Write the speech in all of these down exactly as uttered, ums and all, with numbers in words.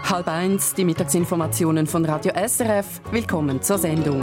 Halb eins, die Mittagsinformationen von Radio S R F. Willkommen zur Sendung.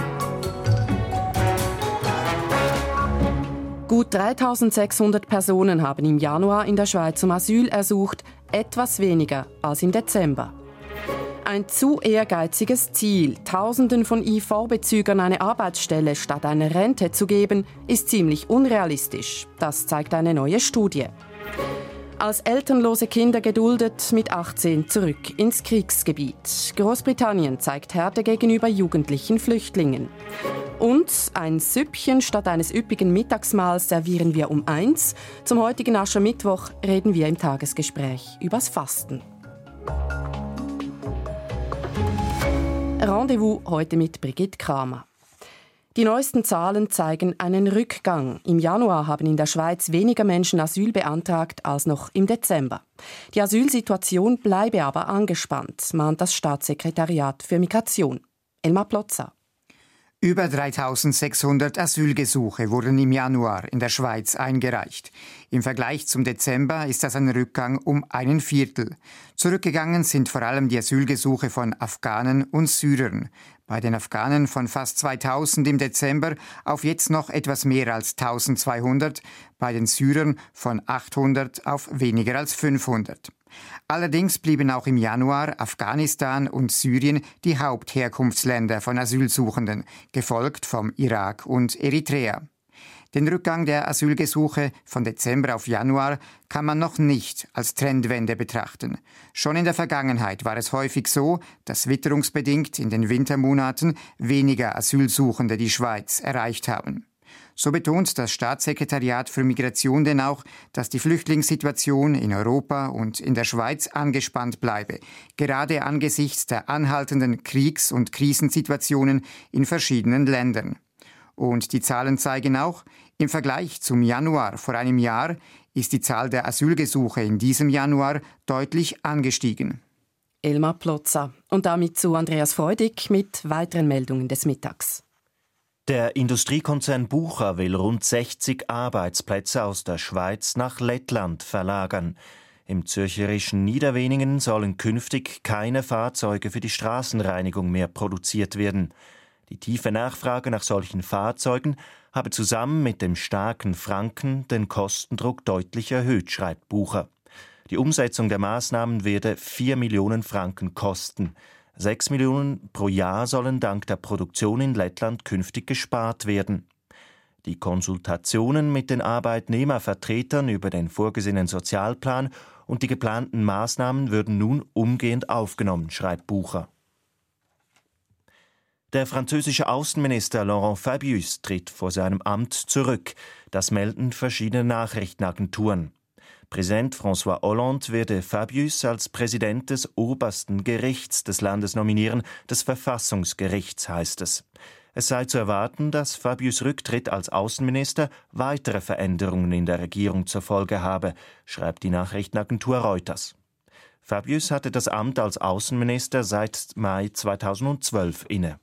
Gut dreitausendsechshundert Personen haben im Januar in der Schweiz um Asyl ersucht, etwas weniger als im Dezember. Ein zu ehrgeiziges Ziel, Tausenden von I V-Bezügern eine Arbeitsstelle statt einer Rente zu geben, ist ziemlich unrealistisch. Das zeigt eine neue Studie. Als elternlose Kinder geduldet, mit achtzehn zurück ins Kriegsgebiet. Großbritannien zeigt Härte gegenüber jugendlichen Flüchtlingen. Und ein Süppchen statt eines üppigen Mittagsmahls servieren wir um eins. Zum heutigen Aschermittwoch reden wir im Tagesgespräch übers Fasten. Rendezvous heute mit Brigitte Kramer. Die neuesten Zahlen zeigen einen Rückgang. Im Januar haben in der Schweiz weniger Menschen Asyl beantragt als noch im Dezember. Die Asylsituation bleibe aber angespannt, mahnt das Staatssekretariat für Migration. Elmar Plotzer. Über dreitausendsechshundert Asylgesuche wurden im Januar in der Schweiz eingereicht. Im Vergleich zum Dezember ist das ein Rückgang um einen Viertel. Zurückgegangen sind vor allem die Asylgesuche von Afghanen und Syrern. Bei den Afghanen von fast zweitausend im Dezember auf jetzt noch etwas mehr als eintausendzweihundert, bei den Syrern von achthundert auf weniger als fünfhundert. Allerdings blieben auch im Januar Afghanistan und Syrien die Hauptherkunftsländer von Asylsuchenden, gefolgt vom Irak und Eritrea. Den Rückgang der Asylgesuche von Dezember auf Januar kann man noch nicht als Trendwende betrachten. Schon in der Vergangenheit war es häufig so, dass witterungsbedingt in den Wintermonaten weniger Asylsuchende die Schweiz erreicht haben. So betont das Staatssekretariat für Migration denn auch, dass die Flüchtlingssituation in Europa und in der Schweiz angespannt bleibe, gerade angesichts der anhaltenden Kriegs- und Krisensituationen in verschiedenen Ländern. Und die Zahlen zeigen auch, im Vergleich zum Januar vor einem Jahr ist die Zahl der Asylgesuche in diesem Januar deutlich angestiegen. Elmar Plotzer. Und damit zu Andreas Freudig mit weiteren Meldungen des Mittags. Der Industriekonzern Bucher will rund sechzig Arbeitsplätze aus der Schweiz nach Lettland verlagern. Im zürcherischen Niederweningen sollen künftig keine Fahrzeuge für die Straßenreinigung mehr produziert werden. Die tiefe Nachfrage nach solchen Fahrzeugen habe zusammen mit dem starken Franken den Kostendruck deutlich erhöht, schreibt Bucher. Die Umsetzung der Maßnahmen werde vier Millionen Franken kosten. Sechs Millionen pro Jahr sollen dank der Produktion in Lettland künftig gespart werden. Die Konsultationen mit den Arbeitnehmervertretern über den vorgesehenen Sozialplan und die geplanten Maßnahmen würden nun umgehend aufgenommen, schreibt Bucher. Der französische Außenminister Laurent Fabius tritt vor seinem Amt zurück. Das melden verschiedene Nachrichtenagenturen. Präsident François Hollande werde Fabius als Präsident des obersten Gerichts des Landes nominieren, des Verfassungsgerichts, heißt es. Es sei zu erwarten, dass Fabius' Rücktritt als Außenminister weitere Veränderungen in der Regierung zur Folge habe, schreibt die Nachrichtenagentur Reuters. Fabius hatte das Amt als Außenminister seit Mai zweitausendzwölf inne.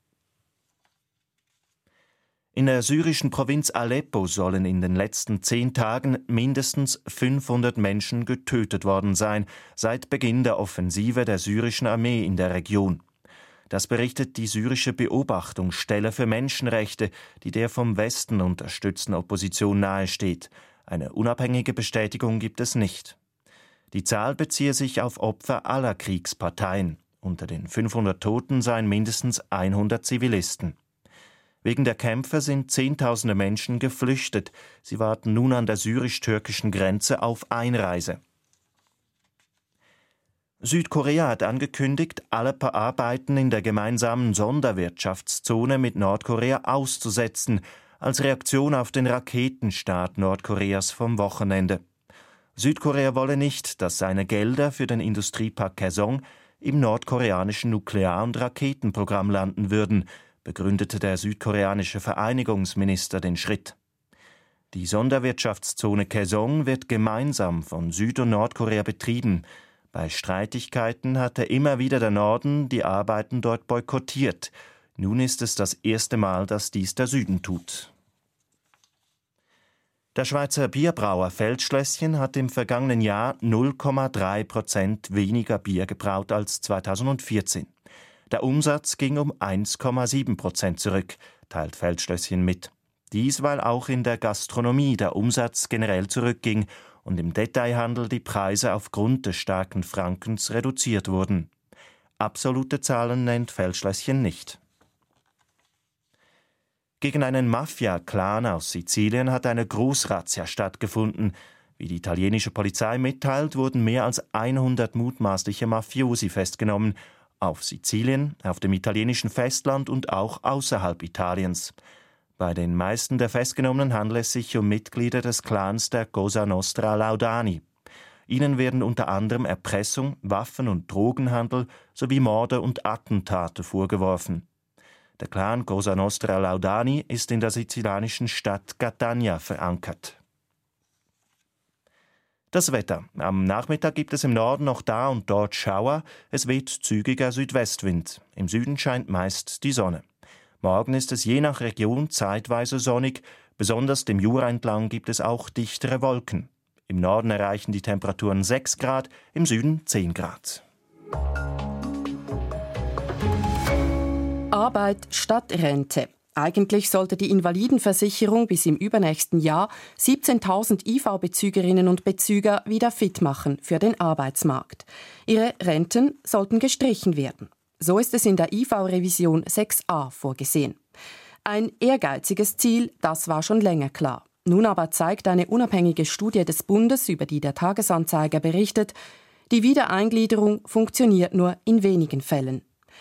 In der syrischen Provinz Aleppo sollen in den letzten zehn Tagen mindestens fünfhundert Menschen getötet worden sein, seit Beginn der Offensive der syrischen Armee in der Region. Das berichtet die syrische Beobachtungsstelle für Menschenrechte, die der vom Westen unterstützten Opposition nahesteht. Eine unabhängige Bestätigung gibt es nicht. Die Zahl beziehe sich auf Opfer aller Kriegsparteien. Unter den fünfhundert Toten seien mindestens hundert Zivilisten. Wegen der Kämpfe sind Zehntausende Menschen geflüchtet. Sie warten nun an der syrisch-türkischen Grenze auf Einreise. Südkorea hat angekündigt, alle Arbeiten in der gemeinsamen Sonderwirtschaftszone mit Nordkorea auszusetzen, als Reaktion auf den Raketenstart Nordkoreas vom Wochenende. Südkorea wolle nicht, dass seine Gelder für den Industriepark Kaesong im nordkoreanischen Nuklear- und Raketenprogramm landen würden, begründete der südkoreanische Vereinigungsminister den Schritt. Die Sonderwirtschaftszone Kaesong wird gemeinsam von Süd- und Nordkorea betrieben. Bei Streitigkeiten hatte immer wieder der Norden die Arbeiten dort boykottiert. Nun ist es das erste Mal, dass dies der Süden tut. Der Schweizer Bierbrauer Feldschlösschen hat im vergangenen Jahr null Komma drei Prozent weniger Bier gebraut als zweitausendvierzehn. Der Umsatz ging um eins Komma sieben Prozent zurück, teilt Feldschlösschen mit. Dies, weil auch in der Gastronomie der Umsatz generell zurückging und im Detailhandel die Preise aufgrund des starken Frankens reduziert wurden. Absolute Zahlen nennt Feldschlösschen nicht. Gegen einen Mafia-Clan aus Sizilien hat eine Großrazzia stattgefunden. Wie die italienische Polizei mitteilt, wurden mehr als hundert mutmaßliche Mafiosi festgenommen. Auf Sizilien, auf dem italienischen Festland und auch außerhalb Italiens. Bei den meisten der Festgenommenen handelt es sich um Mitglieder des Clans der Cosa Nostra Laudani. Ihnen werden unter anderem Erpressung, Waffen- und Drogenhandel sowie Morde und Attentate vorgeworfen. Der Clan Cosa Nostra Laudani ist in der sizilianischen Stadt Catania verankert. Das Wetter. Am Nachmittag gibt es im Norden noch da und dort Schauer. Es weht zügiger Südwestwind. Im Süden scheint meist die Sonne. Morgen ist es je nach Region zeitweise sonnig. Besonders dem Jura entlang gibt es auch dichtere Wolken. Im Norden erreichen die Temperaturen sechs Grad, im Süden zehn Grad. Arbeit statt Rente. Eigentlich sollte die Invalidenversicherung bis im übernächsten Jahr siebzehntausend I V-Bezügerinnen und Bezüger wieder fit machen für den Arbeitsmarkt. Ihre Renten sollten gestrichen werden. So ist es in der I V-Revision sechs a vorgesehen. Ein ehrgeiziges Ziel, das war schon länger klar. Nun aber zeigt eine unabhängige Studie des Bundes, über die der Tagesanzeiger berichtet, die Wiedereingliederung funktioniert nur in wenigen Fällen.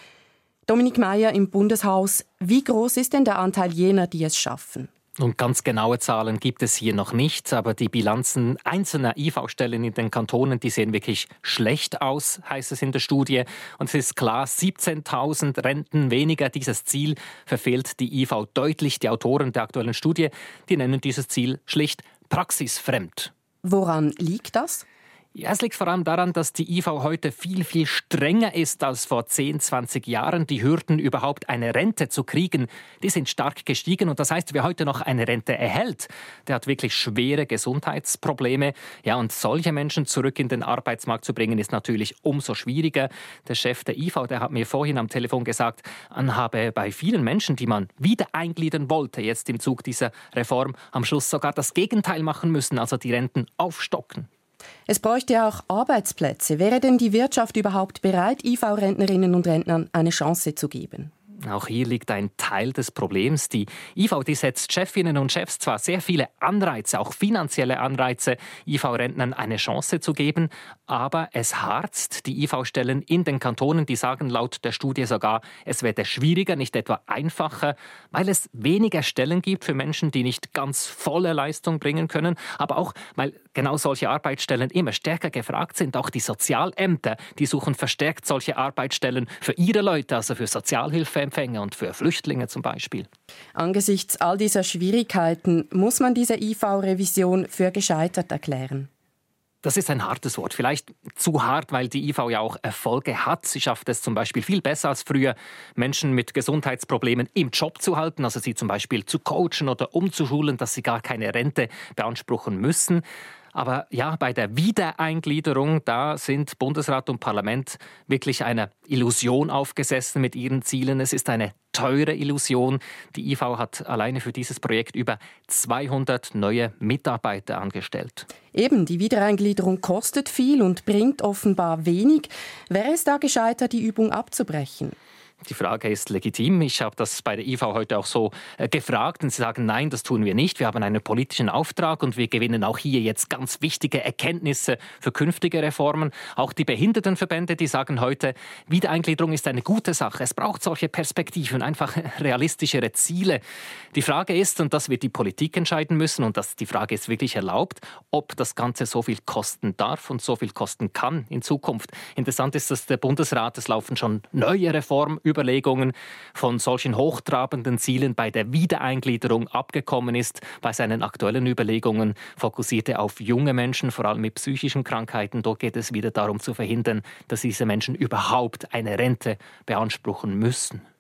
Dominik Meier im Bundeshaus. Wie groß ist denn der Anteil jener, die es schaffen? Und ganz genaue Zahlen gibt es hier noch nicht, aber die Bilanzen einzelner I V-Stellen in den Kantonen, die sehen wirklich schlecht aus, heißt es in der Studie. Und es ist klar, siebzehntausend Renten weniger. Dieses Ziel verfehlt die I V deutlich. Die Autoren der aktuellen Studie, die nennen dieses Ziel schlicht praxisfremd. Woran liegt das? Ja, es liegt vor allem daran, dass die I V heute viel, viel strenger ist als vor zehn, zwanzig Jahren. Die Hürden, überhaupt eine Rente zu kriegen, die sind stark gestiegen. Und das heißt, wer heute noch eine Rente erhält, der hat wirklich schwere Gesundheitsprobleme. Ja, und solche Menschen zurück in den Arbeitsmarkt zu bringen, ist natürlich umso schwieriger. Der Chef der I V, der hat mir vorhin am Telefon gesagt, man habe bei vielen Menschen, die man wieder eingliedern wollte, jetzt im Zug dieser Reform, am Schluss sogar das Gegenteil machen müssen, also die Renten aufstocken. Es bräuchte auch Arbeitsplätze. Wäre denn die Wirtschaft überhaupt bereit, I V-Rentnerinnen und Rentnern eine Chance zu geben? Auch hier liegt ein Teil des Problems. Die I V, die setzt Chefinnen und Chefs zwar sehr viele Anreize, auch finanzielle Anreize, I V-Rentnern eine Chance zu geben, aber es harzt die I V-Stellen in den Kantonen, die sagen laut der Studie sogar, es werde schwieriger, nicht etwa einfacher, weil es weniger Stellen gibt für Menschen, die nicht ganz volle Leistung bringen können, aber auch, weil genau solche Arbeitsstellen immer stärker gefragt sind. Auch die Sozialämter, die suchen verstärkt solche Arbeitsstellen für ihre Leute, also für Sozialhilfeempfänger und für Flüchtlinge zum Beispiel. Angesichts all dieser Schwierigkeiten muss man diese I V-Revision für gescheitert erklären. Das ist ein hartes Wort, vielleicht zu hart, weil die I V ja auch Erfolge hat. Sie schafft es zum Beispiel viel besser als früher, Menschen mit Gesundheitsproblemen im Job zu halten, also sie zum Beispiel zu coachen oder umzuschulen, dass sie gar keine Rente beanspruchen müssen. Aber ja, bei der Wiedereingliederung, da sind Bundesrat und Parlament wirklich einer Illusion aufgesessen mit ihren Zielen. Es ist eine teure Illusion. Die I V hat alleine für dieses Projekt über zweihundert neue Mitarbeiter angestellt. Eben, die Wiedereingliederung kostet viel und bringt offenbar wenig. Wäre es da gescheiter, die Übung abzubrechen? Die Frage ist legitim. Ich habe das bei der I V heute auch so äh, gefragt und sie sagen, nein, das tun wir nicht. Wir haben einen politischen Auftrag und wir gewinnen auch hier jetzt ganz wichtige Erkenntnisse für künftige Reformen. Auch die Behindertenverbände, die sagen heute, Wiedereingliederung ist eine gute Sache. Es braucht solche Perspektiven, einfach realistischere Ziele. Die Frage ist, und das wird die Politik entscheiden müssen, und das, die Frage ist wirklich erlaubt, ob das Ganze so viel kosten darf und so viel kosten kann in Zukunft. Interessant ist, dass der Bundesrat, es laufen schon neue Reformen Überlegungen von solchen hochtrabenden Zielen bei der Wiedereingliederung abgekommen ist. Bei seinen aktuellen Überlegungen fokussiert er auf junge Menschen, vor allem mit psychischen Krankheiten. Dort geht es wieder darum zu verhindern, dass diese Menschen überhaupt eine Rente beanspruchen müssen.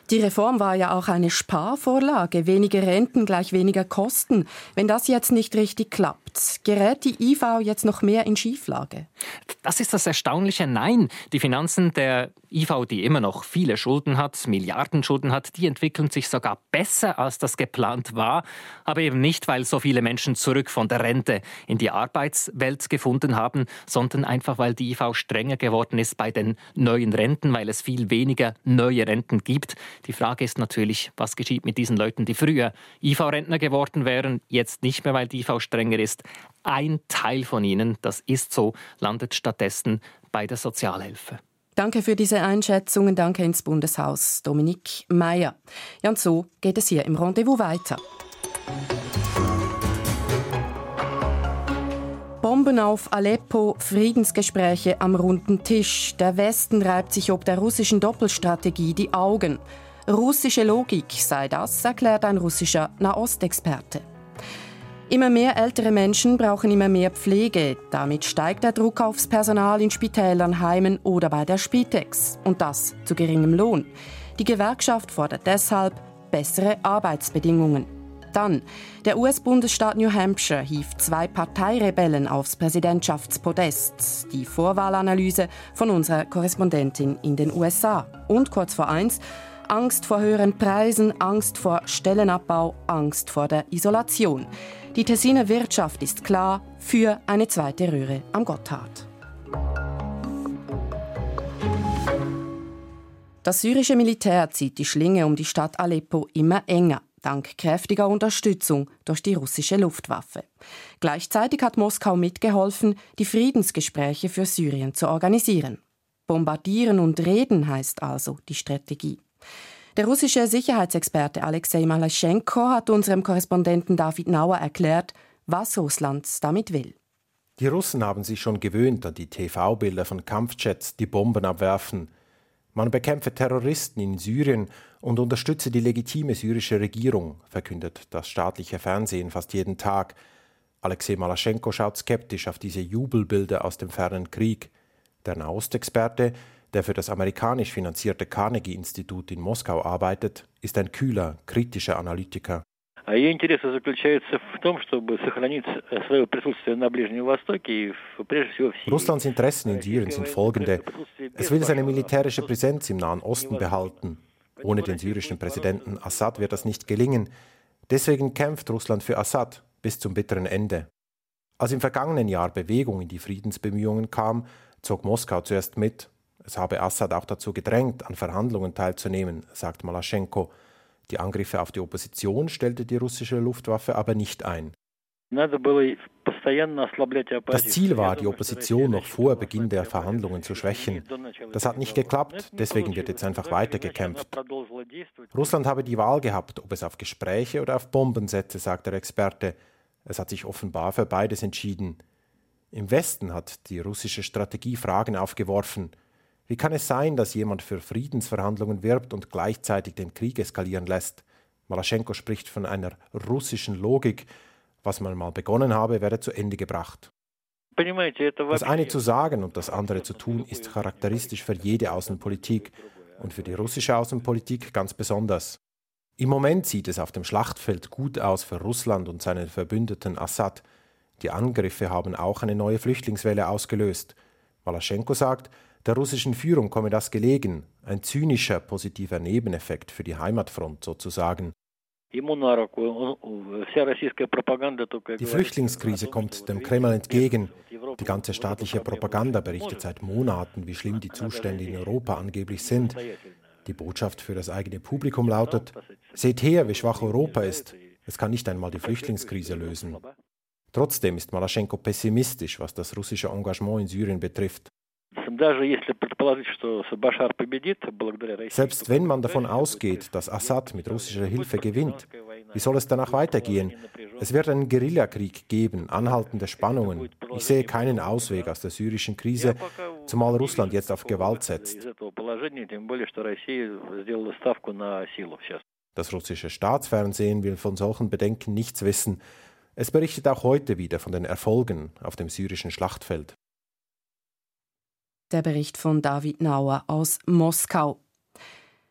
Die Reform war ja auch eine Sparvorlage, weniger Renten gleich weniger Kosten. Wenn das jetzt nicht richtig klappt, gerät die I V jetzt noch mehr in Schieflage? Das ist das Erstaunliche. Nein, die Finanzen der I V, die immer noch viele Schulden hat, Milliardenschulden hat, die entwickeln sich sogar besser, als das geplant war. Aber eben nicht, weil so viele Menschen zurück von der Rente in die Arbeitswelt gefunden haben, sondern einfach, weil die I V strenger geworden ist bei den neuen Renten, weil es viel weniger neue Renten gibt. Die Frage ist natürlich, was geschieht mit diesen Leuten, die früher I V-Rentner geworden wären, jetzt nicht mehr, weil die I V strenger ist. Ein Teil von ihnen, das ist so, landet stattdessen bei der Sozialhilfe. Danke für diese Einschätzungen. Danke ins Bundeshaus, Dominik Meyer. Ja, und so geht es hier im Rendezvous weiter. Bomben auf Aleppo, Friedensgespräche am runden Tisch. Der Westen reibt sich ob der russischen Doppelstrategie die Augen. Russische Logik sei das, erklärt ein russischer Nahostexperte. Immer mehr ältere Menschen brauchen immer mehr Pflege. Damit steigt der Druck aufs Personal in Spitälern, Heimen oder bei der Spitex. Und das zu geringem Lohn. Die Gewerkschaft fordert deshalb bessere Arbeitsbedingungen. Dann, der U S-Bundesstaat New Hampshire hieft zwei Parteirebellen aufs Präsidentschaftspodest. Die Vorwahlanalyse von unserer Korrespondentin in den U S A. Und kurz vor eins, Angst vor höheren Preisen, Angst vor Stellenabbau, Angst vor der Isolation. Die Tessiner Wirtschaft ist klar für eine zweite Röhre am Gotthard. Das syrische Militär zieht die Schlinge um die Stadt Aleppo immer enger, dank kräftiger Unterstützung durch die russische Luftwaffe. Gleichzeitig hat Moskau mitgeholfen, die Friedensgespräche für Syrien zu organisieren. Bombardieren und reden heißt also die Strategie. Der russische Sicherheitsexperte Alexei Malaschenko hat unserem Korrespondenten David Nauer erklärt, was Russland damit will. Die Russen haben sich schon gewöhnt an die T V-Bilder von Kampfjets, die Bomben abwerfen. Man bekämpfe Terroristen in Syrien und unterstütze die legitime syrische Regierung, verkündet das staatliche Fernsehen fast jeden Tag. Alexei Malaschenko schaut skeptisch auf diese Jubelbilder aus dem fernen Krieg. Der Nahostexperte, der für das amerikanisch finanzierte Carnegie-Institut in Moskau arbeitet, ist ein kühler, kritischer Analytiker. Russlands Interessen in Syrien sind folgende. Es will seine militärische Präsenz im Nahen Osten behalten. Ohne den syrischen Präsidenten Assad wird das nicht gelingen. Deswegen kämpft Russland für Assad bis zum bitteren Ende. Als im vergangenen Jahr Bewegung in die Friedensbemühungen kam, zog Moskau zuerst mit. Es habe Assad auch dazu gedrängt, an Verhandlungen teilzunehmen, sagt Malaschenko. Die Angriffe auf die Opposition stellte die russische Luftwaffe aber nicht ein. Das Ziel war, die Opposition noch vor Beginn der Verhandlungen zu schwächen. Das hat nicht geklappt, deswegen wird jetzt einfach weitergekämpft. Russland habe die Wahl gehabt, ob es auf Gespräche oder auf Bomben setze, sagt der Experte. Es hat sich offenbar für beides entschieden. Im Westen hat die russische Strategie Fragen aufgeworfen. Wie kann es sein, dass jemand für Friedensverhandlungen wirbt und gleichzeitig den Krieg eskalieren lässt? Malaschenko spricht von einer russischen Logik. Was man mal begonnen habe, werde zu Ende gebracht. Das eine zu sagen und das andere zu tun, ist charakteristisch für jede Außenpolitik und für die russische Außenpolitik ganz besonders. Im Moment sieht es auf dem Schlachtfeld gut aus für Russland und seinen Verbündeten Assad. Die Angriffe haben auch eine neue Flüchtlingswelle ausgelöst. Malaschenko sagt, der russischen Führung komme das gelegen, ein zynischer positiver Nebeneffekt für die Heimatfront sozusagen. Die Flüchtlingskrise kommt dem Kreml entgegen. Die ganze staatliche Propaganda berichtet seit Monaten, wie schlimm die Zustände in Europa angeblich sind. Die Botschaft für das eigene Publikum lautet: Seht her, wie schwach Europa ist. Es kann nicht einmal die Flüchtlingskrise lösen. Trotzdem ist Malaschenko pessimistisch, was das russische Engagement in Syrien betrifft. Selbst wenn man davon ausgeht, dass Assad mit russischer Hilfe gewinnt, wie soll es danach weitergehen? Es wird einen Guerillakrieg geben, anhaltende Spannungen. Ich sehe keinen Ausweg aus der syrischen Krise, zumal Russland jetzt auf Gewalt setzt. Das russische Staatsfernsehen will von solchen Bedenken nichts wissen. Es berichtet auch heute wieder von den Erfolgen auf dem syrischen Schlachtfeld. Der Bericht von David Nauer aus Moskau.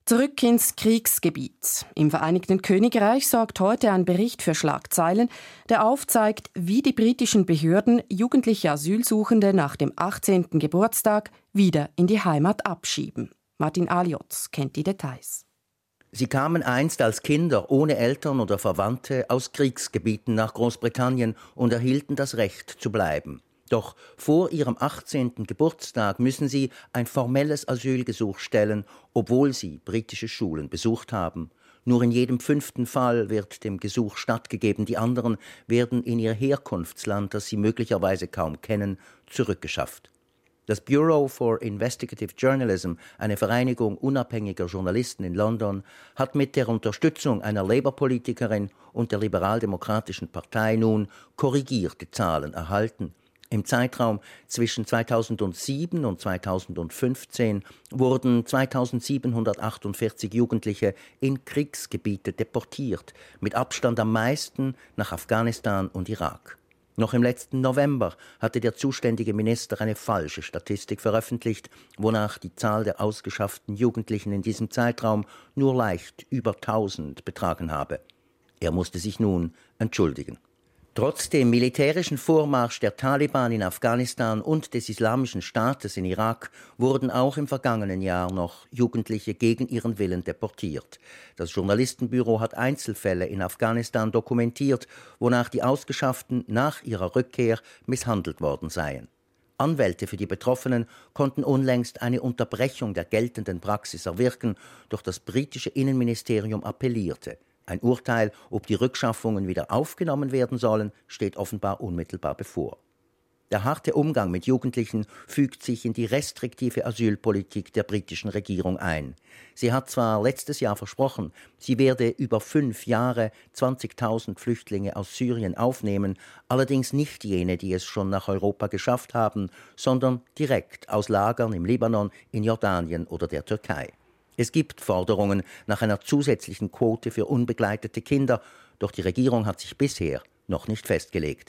Zurück ins Kriegsgebiet. Im Vereinigten Königreich sorgt heute ein Bericht für Schlagzeilen, der aufzeigt, wie die britischen Behörden jugendliche Asylsuchende nach dem achtzehnten Geburtstag wieder in die Heimat abschieben. Martin Aliotz kennt die Details. Sie kamen einst als Kinder ohne Eltern oder Verwandte aus Kriegsgebieten nach Großbritannien und erhielten das Recht zu bleiben. Doch vor ihrem achtzehnten Geburtstag müssen sie ein formelles Asylgesuch stellen, obwohl sie britische Schulen besucht haben. Nur in jedem fünften Fall wird dem Gesuch stattgegeben. Die anderen werden in ihr Herkunftsland, das sie möglicherweise kaum kennen, zurückgeschafft. Das Bureau for Investigative Journalism, eine Vereinigung unabhängiger Journalisten in London, hat mit der Unterstützung einer Labour-Politikerin und der Liberaldemokratischen Partei nun korrigierte Zahlen erhalten. Im Zeitraum zwischen zweitausendsieben und zweitausendfünfzehn wurden zweitausendsiebenhundertachtundvierzig Jugendliche in Kriegsgebiete deportiert, mit Abstand am meisten nach Afghanistan und Irak. Noch im letzten November hatte der zuständige Minister eine falsche Statistik veröffentlicht, wonach die Zahl der ausgeschafften Jugendlichen in diesem Zeitraum nur leicht über tausend betragen habe. Er musste sich nun entschuldigen. Trotz dem militärischen Vormarsch der Taliban in Afghanistan und des Islamischen Staates in Irak wurden auch im vergangenen Jahr noch Jugendliche gegen ihren Willen deportiert. Das Journalistenbüro hat Einzelfälle in Afghanistan dokumentiert, wonach die Ausgeschafften nach ihrer Rückkehr misshandelt worden seien. Anwälte für die Betroffenen konnten unlängst eine Unterbrechung der geltenden Praxis erwirken, doch das britische Innenministerium appellierte. Ein Urteil, ob die Rückschaffungen wieder aufgenommen werden sollen, steht offenbar unmittelbar bevor. Der harte Umgang mit Jugendlichen fügt sich in die restriktive Asylpolitik der britischen Regierung ein. Sie hat zwar letztes Jahr versprochen, sie werde über fünf Jahre zwanzigtausend Flüchtlinge aus Syrien aufnehmen, allerdings nicht jene, die es schon nach Europa geschafft haben, sondern direkt aus Lagern im Libanon, in Jordanien oder der Türkei. Es gibt Forderungen nach einer zusätzlichen Quote für unbegleitete Kinder, doch die Regierung hat sich bisher noch nicht festgelegt.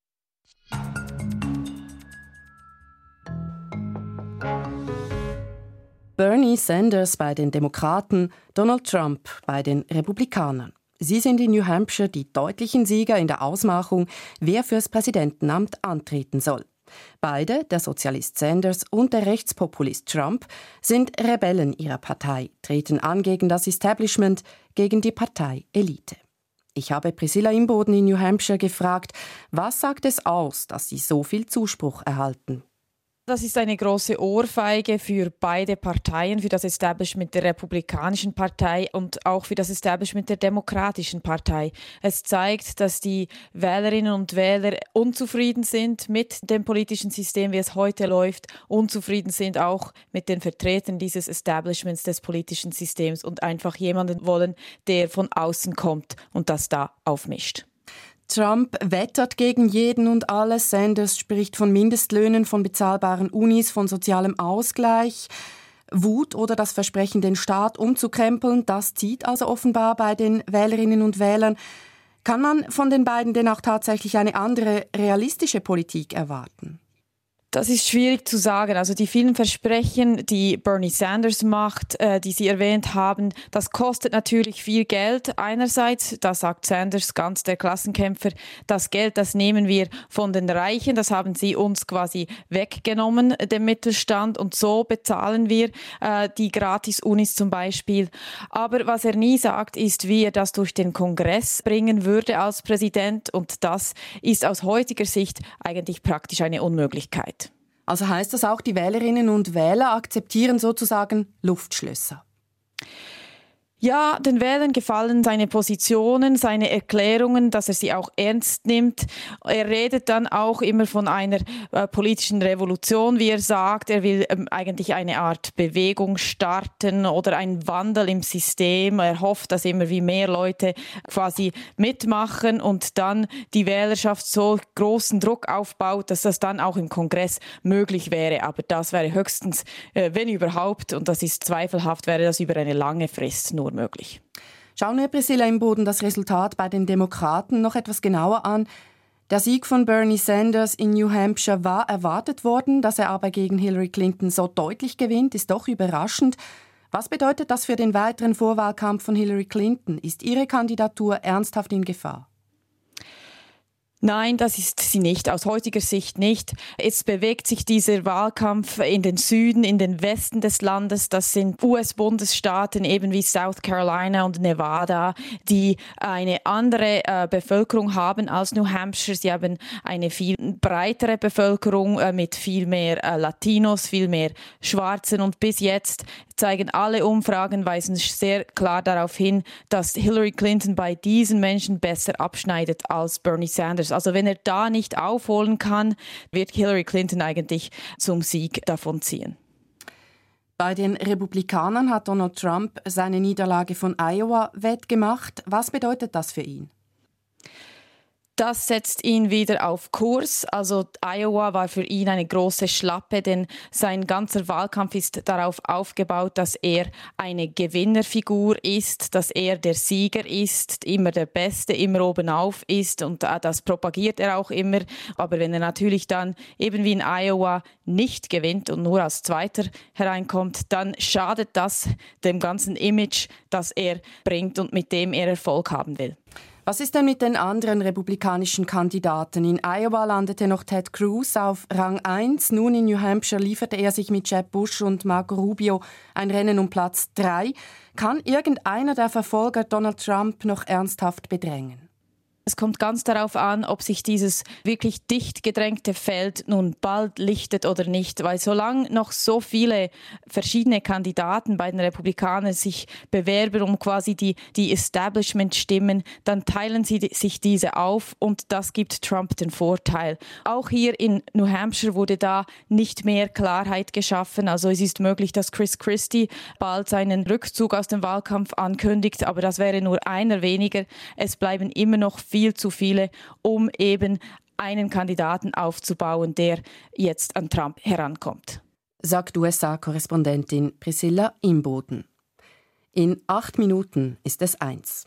Bernie Sanders bei den Demokraten, Donald Trump bei den Republikanern. Sie sind in New Hampshire die deutlichen Sieger in der Ausmachung, wer fürs Präsidentenamt antreten soll. Beide, der Sozialist Sanders und der Rechtspopulist Trump, sind Rebellen ihrer Partei, treten an gegen das Establishment, gegen die Parteielite. Ich habe Priscilla Imboden in New Hampshire gefragt, was sagt es aus, dass sie so viel Zuspruch erhalten? Das ist eine große Ohrfeige für beide Parteien, für das Establishment der Republikanischen Partei und auch für das Establishment der Demokratischen Partei. Es zeigt, dass die Wählerinnen und Wähler unzufrieden sind mit dem politischen System, wie es heute läuft, unzufrieden sind auch mit den Vertretern dieses Establishments des politischen Systems und einfach jemanden wollen, der von außen kommt und das da aufmischt. Trump wettert gegen jeden und alles. Sanders spricht von Mindestlöhnen, von bezahlbaren Unis, von sozialem Ausgleich. Wut oder das Versprechen, den Staat umzukrempeln, das zieht also offenbar bei den Wählerinnen und Wählern. Kann man von den beiden denn auch tatsächlich eine andere, realistische Politik erwarten? Das ist schwierig zu sagen. Also die vielen Versprechen, die Bernie Sanders macht, äh, die Sie erwähnt haben, das kostet natürlich viel Geld. Einerseits, da sagt Sanders, ganz der Klassenkämpfer, das Geld, das nehmen wir von den Reichen, das haben sie uns quasi weggenommen, dem Mittelstand, und so bezahlen wir äh, die Gratis-Unis zum Beispiel. Aber was er nie sagt, ist, wie er das durch den Kongress bringen würde als Präsident, und das ist aus heutiger Sicht eigentlich praktisch eine Unmöglichkeit. Also heißt das auch, die Wählerinnen und Wähler akzeptieren sozusagen Luftschlösser? Ja, den Wählern gefallen seine Positionen, seine Erklärungen, dass er sie auch ernst nimmt. Er redet dann auch immer von einer äh, politischen Revolution, wie er sagt. Er will ähm, eigentlich eine Art Bewegung starten oder einen Wandel im System. Er hofft, dass immer wie mehr Leute quasi mitmachen und dann die Wählerschaft so großen Druck aufbaut, dass das dann auch im Kongress möglich wäre. Aber das wäre höchstens, äh, wenn überhaupt, und das ist zweifelhaft, wäre das über eine lange Frist nur möglich. Schauen wir, Priscilla Imboden, das Resultat bei den Demokraten noch etwas genauer an. Der Sieg von Bernie Sanders in New Hampshire war erwartet worden, dass er aber gegen Hillary Clinton so deutlich gewinnt, ist doch überraschend. Was bedeutet das für den weiteren Vorwahlkampf von Hillary Clinton? Ist ihre Kandidatur ernsthaft in Gefahr? Nein, das ist sie nicht, aus heutiger Sicht nicht. Jetzt bewegt sich dieser Wahlkampf in den Süden, in den Westen des Landes. Das sind U S-Bundesstaaten, eben wie South Carolina und Nevada, die eine andere äh, Bevölkerung haben als New Hampshire. Sie haben eine viel breitere Bevölkerung äh, mit viel mehr äh, Latinos, viel mehr Schwarzen. Und bis jetzt zeigen alle Umfragen, weisen sehr klar darauf hin, dass Hillary Clinton bei diesen Menschen besser abschneidet als Bernie Sanders. Also wenn er da nicht aufholen kann, wird Hillary Clinton eigentlich zum Sieg davonziehen. Bei den Republikanern hat Donald Trump seine Niederlage von Iowa wettgemacht. Was bedeutet das für ihn? Das setzt ihn wieder auf Kurs. Also Iowa war für ihn eine große Schlappe, denn sein ganzer Wahlkampf ist darauf aufgebaut, dass er eine Gewinnerfigur ist, dass er der Sieger ist, immer der Beste, immer obenauf ist, und das propagiert er auch immer. Aber wenn er natürlich dann eben wie in Iowa nicht gewinnt und nur als Zweiter hereinkommt, dann schadet das dem ganzen Image, das er bringt und mit dem er Erfolg haben will. Was ist denn mit den anderen republikanischen Kandidaten? In Iowa landete noch Ted Cruz auf Rang eins. Nun in New Hampshire lieferte er sich mit Jeb Bush und Marco Rubio ein Rennen um Platz drei. Kann irgendeiner der Verfolger Donald Trump noch ernsthaft bedrängen? Es kommt ganz darauf an, ob sich dieses wirklich dicht gedrängte Feld nun bald lichtet oder nicht. Weil solange noch so viele verschiedene Kandidaten bei den Republikanern sich bewerben um quasi die, die Establishment-Stimmen, dann teilen sie sich diese auf und das gibt Trump den Vorteil. Auch hier in New Hampshire wurde da nicht mehr Klarheit geschaffen. Also es ist möglich, dass Chris Christie bald seinen Rückzug aus dem Wahlkampf ankündigt, aber das wäre nur einer weniger. Es bleiben immer noch viel zu viele, um eben einen Kandidaten aufzubauen, der jetzt an Trump herankommt. Sagt U S A-Korrespondentin Priscilla Imboden. In acht Minuten ist es eins.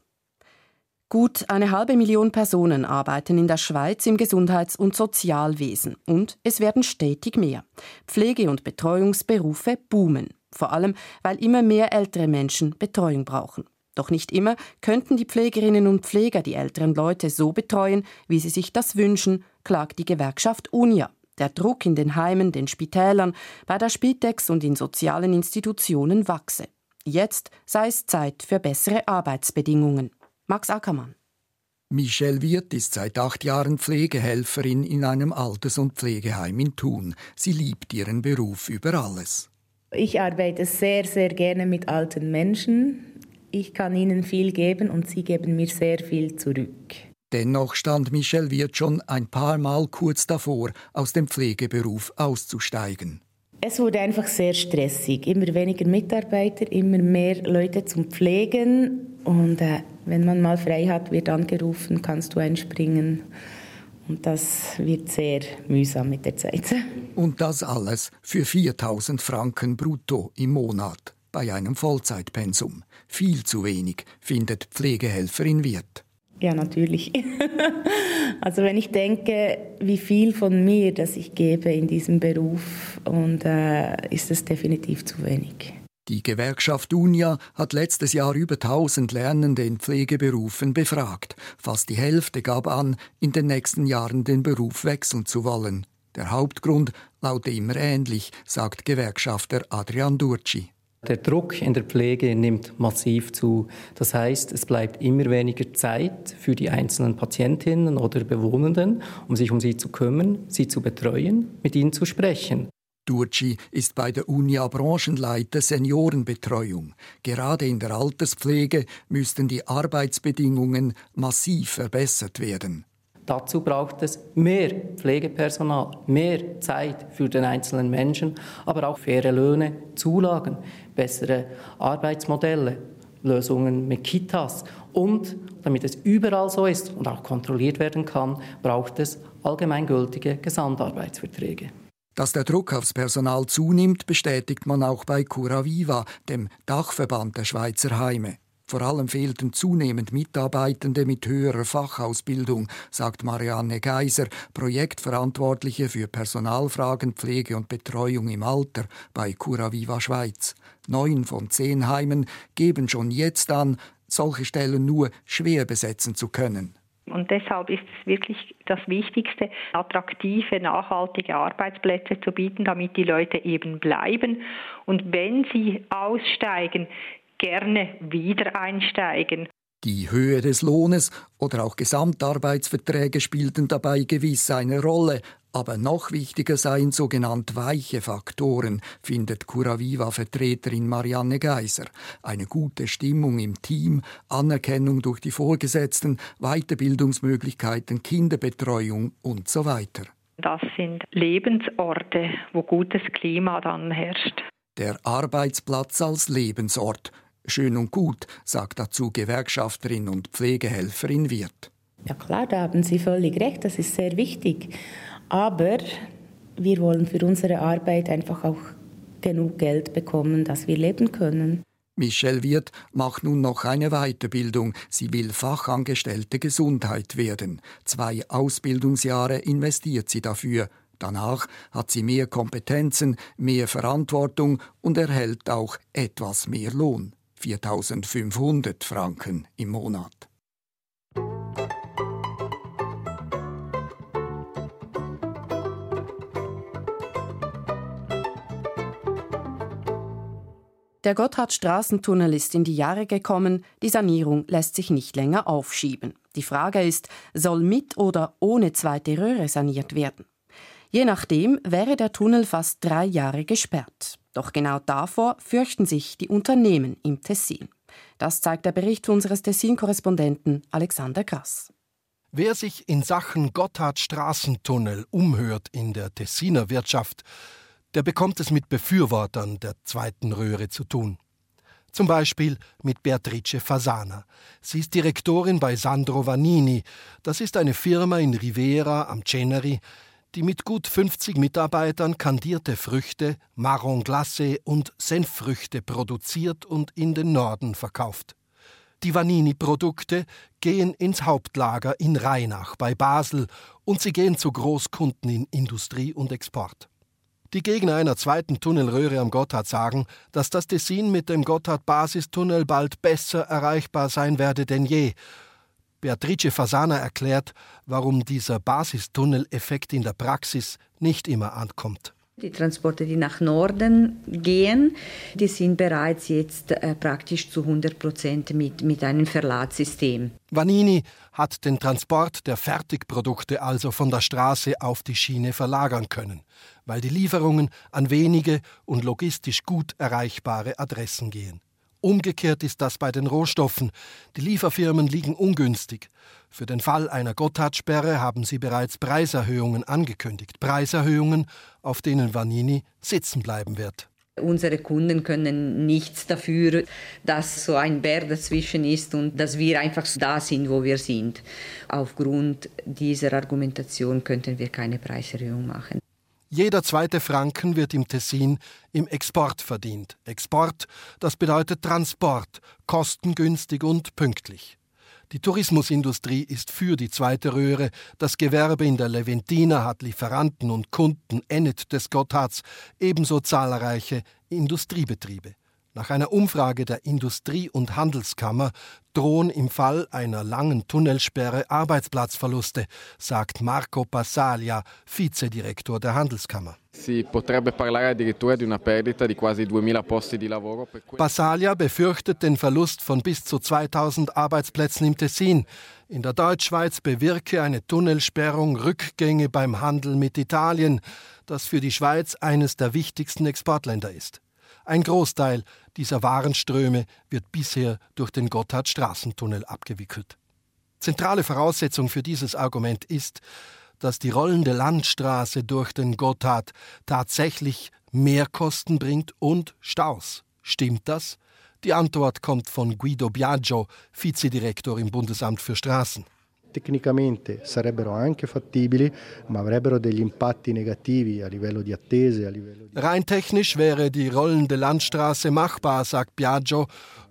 Gut eine halbe Million Personen arbeiten in der Schweiz im Gesundheits- und Sozialwesen. Und es werden stetig mehr. Pflege- und Betreuungsberufe boomen. Vor allem, weil immer mehr ältere Menschen Betreuung brauchen. Doch nicht immer könnten die Pflegerinnen und Pfleger die älteren Leute so betreuen, wie sie sich das wünschen, klagt die Gewerkschaft UNIA. Der Druck in den Heimen, den Spitälern, bei der Spitex und in sozialen Institutionen wachse. Jetzt sei es Zeit für bessere Arbeitsbedingungen. Max Ackermann. Michelle Wirth ist seit acht Jahren Pflegehelferin in einem Alters- und Pflegeheim in Thun. Sie liebt ihren Beruf über alles. Ich arbeite sehr, sehr gerne mit alten Menschen. Ich kann ihnen viel geben und sie geben mir sehr viel zurück. Dennoch stand Michelle Wirth schon ein paar Mal kurz davor, aus dem Pflegeberuf auszusteigen. Es wurde einfach sehr stressig. Immer weniger Mitarbeiter, immer mehr Leute zum Pflegen. Und äh, wenn man mal frei hat, wird angerufen, kannst du einspringen. Und das wird sehr mühsam mit der Zeit. Und das alles für viertausend Franken brutto im Monat. Bei einem Vollzeitpensum. Viel zu wenig, findet Pflegehelferin Wirth. Ja, natürlich. Also wenn ich denke, wie viel von mir, das ich gebe in diesem Beruf, und äh, ist es definitiv zu wenig. Die Gewerkschaft UNIA hat letztes Jahr über tausend Lernende in Pflegeberufen befragt. Fast die Hälfte gab an, in den nächsten Jahren den Beruf wechseln zu wollen. Der Hauptgrund laute immer ähnlich, sagt Gewerkschafter Adrian Durci. Der Druck in der Pflege nimmt massiv zu. Das heißt, es bleibt immer weniger Zeit für die einzelnen Patientinnen oder Bewohnenden, um sich um sie zu kümmern, sie zu betreuen, mit ihnen zu sprechen. Durci ist bei der UNIA Branchenleiter Seniorenbetreuung. Gerade in der Alterspflege müssten die Arbeitsbedingungen massiv verbessert werden. Dazu braucht es mehr Pflegepersonal, mehr Zeit für den einzelnen Menschen, aber auch faire Löhne, Zulagen, bessere Arbeitsmodelle, Lösungen mit Kitas. Und damit es überall so ist und auch kontrolliert werden kann, braucht es allgemeingültige Gesamtarbeitsverträge. Dass der Druck aufs Personal zunimmt, bestätigt man auch bei Curaviva, dem Dachverband der Schweizer Heime. Vor allem fehlten zunehmend Mitarbeitende mit höherer Fachausbildung, sagt Marianne Geiser, Projektverantwortliche für Personalfragen, Pflege und Betreuung im Alter bei Curaviva Schweiz. Neun von zehn Heimen geben schon jetzt an, solche Stellen nur schwer besetzen zu können. Und deshalb ist es wirklich das Wichtigste, attraktive, nachhaltige Arbeitsplätze zu bieten, damit die Leute eben bleiben. Und wenn sie aussteigen, gerne wieder einsteigen. Die Höhe des Lohnes oder auch Gesamtarbeitsverträge spielten dabei gewiss eine Rolle. Aber noch wichtiger seien sogenannte weiche Faktoren, findet Curaviva-Vertreterin Marianne Geiser. Eine gute Stimmung im Team, Anerkennung durch die Vorgesetzten, Weiterbildungsmöglichkeiten, Kinderbetreuung und so weiter. Das sind Lebensorte, wo gutes Klima dann herrscht. Der Arbeitsplatz als Lebensort. Schön und gut, sagt dazu Gewerkschafterin und Pflegehelferin Wirth. Ja klar, da haben Sie völlig recht, das ist sehr wichtig. Aber wir wollen für unsere Arbeit einfach auch genug Geld bekommen, dass wir leben können. Michelle Wirth macht nun noch eine Weiterbildung. Sie will Fachangestellte Gesundheit werden. Zwei Ausbildungsjahre investiert sie dafür. Danach hat sie mehr Kompetenzen, mehr Verantwortung und erhält auch etwas mehr Lohn. viertausendfünfhundert Franken im Monat. Der Gotthardstraßentunnel ist in die Jahre gekommen, die Sanierung lässt sich nicht länger aufschieben. Die Frage ist, soll mit oder ohne zweite Röhre saniert werden? Je nachdem wäre der Tunnel fast drei Jahre gesperrt. Doch genau davor fürchten sich die Unternehmen im Tessin. Das zeigt der Bericht unseres Tessin-Korrespondenten Alexander Grass. Wer sich in Sachen Gotthardstraßentunnel umhört in der Tessiner Wirtschaft, der bekommt es mit Befürwortern der zweiten Röhre zu tun. Zum Beispiel mit Beatrice Fasana. Sie ist Direktorin bei Sandro Vanini. Das ist eine Firma in Rivera am Ceneri, die mit gut fünfzig Mitarbeitern kandierte Früchte, Marron glacé und Senffrüchte produziert und in den Norden verkauft. Die Vanini-Produkte gehen ins Hauptlager in Rheinach bei Basel und sie gehen zu Großkunden in Industrie und Export. Die Gegner einer zweiten Tunnelröhre am Gotthard sagen, dass das Tessin mit dem Gotthard-Basistunnel bald besser erreichbar sein werde denn je. Beatrice Fasana erklärt, warum dieser Basistunnel-Effekt in der Praxis nicht immer ankommt. Die Transporte, die nach Norden gehen, die sind bereits jetzt äh, praktisch zu hundert Prozent mit, mit einem Verladssystem. Vanini hat den Transport der Fertigprodukte also von der Straße auf die Schiene verlagern können, weil die Lieferungen an wenige und logistisch gut erreichbare Adressen gehen. Umgekehrt ist das bei den Rohstoffen. Die Lieferfirmen liegen ungünstig. Für den Fall einer Gotthard-Sperre haben sie bereits Preiserhöhungen angekündigt. Preiserhöhungen, auf denen Vanini sitzen bleiben wird. Unsere Kunden können nichts dafür, dass so ein Berg dazwischen ist und dass wir einfach da sind, wo wir sind. Aufgrund dieser Argumentation könnten wir keine Preiserhöhung machen. Jeder zweite Franken wird im Tessin im Export verdient. Export, das bedeutet Transport, kostengünstig und pünktlich. Die Tourismusindustrie ist für die zweite Röhre. Das Gewerbe in der Leventina hat Lieferanten und Kunden Ennet des Gotthards, ebenso zahlreiche Industriebetriebe. Nach einer Umfrage der Industrie- und Handelskammer drohen im Fall einer langen Tunnelsperre Arbeitsplatzverluste, sagt Marco Passaglia, Vizedirektor der Handelskammer. Si potrebbe parlare addirittura di una perdita di quasi duemila posti di lavoro. Passaglia befürchtet den Verlust von bis zu zweitausend Arbeitsplätzen im Tessin. In der Deutschschweiz bewirke eine Tunnelsperrung Rückgänge beim Handel mit Italien, das für die Schweiz eines der wichtigsten Exportländer ist. Ein Großteil dieser Warenströme wird bisher durch den Gotthardstraßentunnel abgewickelt. Zentrale Voraussetzung für dieses Argument ist, dass die rollende Landstraße durch den Gotthard tatsächlich Mehrkosten bringt und Staus. Stimmt das? Die Antwort kommt von Guido Biagio, Vizedirektor im Bundesamt für Straßen. Tecnicamente sarebbero anche fattibili, ma avrebbero degli impatti negativi a livello di attese, a livello di... Rein technisch wäre die rollende Landstraße machbar, sagt Biagio.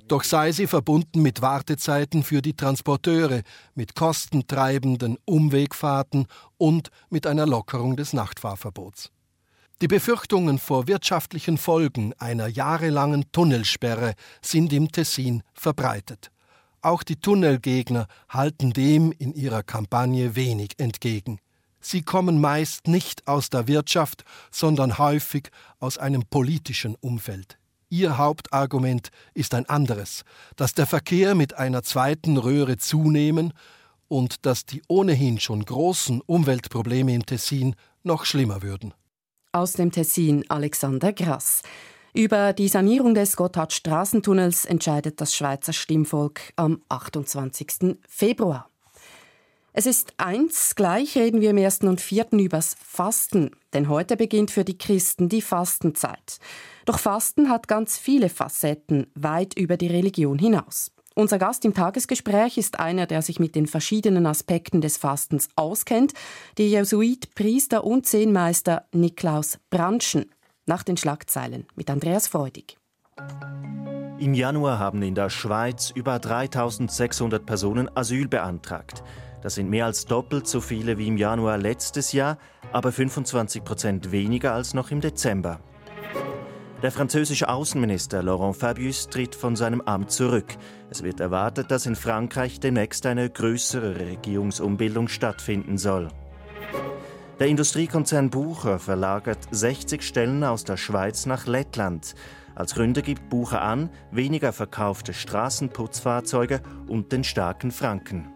Doch sei sie verbunden mit Wartezeiten für die Transporteure, mit kostentreibenden Umwegfahrten und mit einer Lockerung des Nachtfahrverbots. Die Befürchtungen vor wirtschaftlichen Folgen einer jahrelangen Tunnelsperre sind im Tessin verbreitet. Auch die Tunnelgegner halten dem in ihrer Kampagne wenig entgegen. Sie kommen meist nicht aus der Wirtschaft, sondern häufig aus einem politischen Umfeld. Ihr Hauptargument ist ein anderes, dass der Verkehr mit einer zweiten Röhre zunehmen und dass die ohnehin schon großen Umweltprobleme im Tessin noch schlimmer würden. Aus dem Tessin Alexander Grass. Über die Sanierung des Gotthardstraßentunnels entscheidet das Schweizer Stimmvolk am achtundzwanzigsten Februar. Es ist eins, gleich reden wir im ersten und vierten übers Fasten, denn heute beginnt für die Christen die Fastenzeit. Doch Fasten hat ganz viele Facetten, weit über die Religion hinaus. Unser Gast im Tagesgespräch ist einer, der sich mit den verschiedenen Aspekten des Fastens auskennt, der Jesuit, Priester und Zenmeister Niklaus Brandschen. Nach den Schlagzeilen mit Andreas Freudig. Im Januar haben in der Schweiz über dreitausendsechshundert Personen Asyl beantragt. Das sind mehr als doppelt so viele wie im Januar letztes Jahr, aber fünfundzwanzig Prozent weniger als noch im Dezember. Der französische Außenminister Laurent Fabius tritt von seinem Amt zurück. Es wird erwartet, dass in Frankreich demnächst eine größere Regierungsumbildung stattfinden soll. Der Industriekonzern Bucher verlagert sechzig Stellen aus der Schweiz nach Lettland. Als Gründe gibt Bucher an, weniger verkaufte Straßenputzfahrzeuge und den starken Franken.